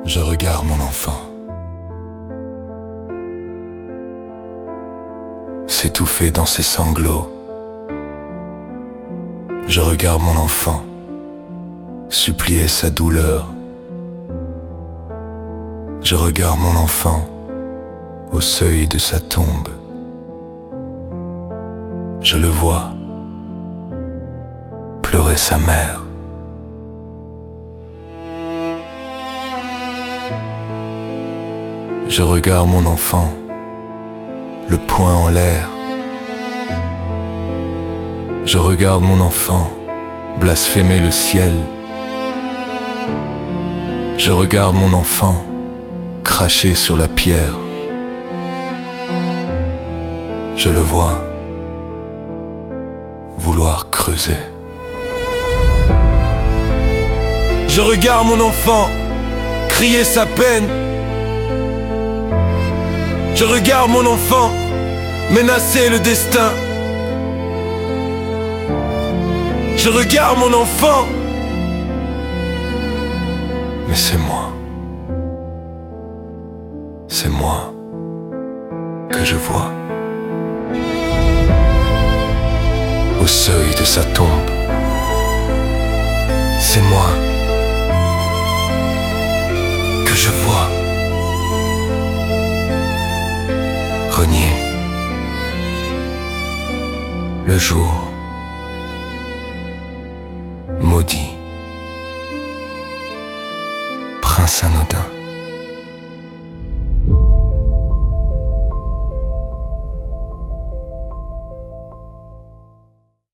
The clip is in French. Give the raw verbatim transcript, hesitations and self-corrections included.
Je regarde mon enfant s'étouffer dans ses sanglots. Je regarde mon enfant supplier sa douleur. Je regarde mon enfant au seuil de sa tombe. Je le vois pleurer sa mère. Je regarde mon enfant, le poing en l'air. Je regarde mon enfant blasphémer le ciel. Je regarde mon enfant cracher sur la pierre. Je le vois vouloir creuser. Je regarde mon enfant crier sa peine. Je regarde mon enfant menacer le destin. Je regarde mon enfant, mais c'est moi. C'est moi que je vois au seuil de sa tombe. C'est moi que je vois renier le jour maudit, prince anodin.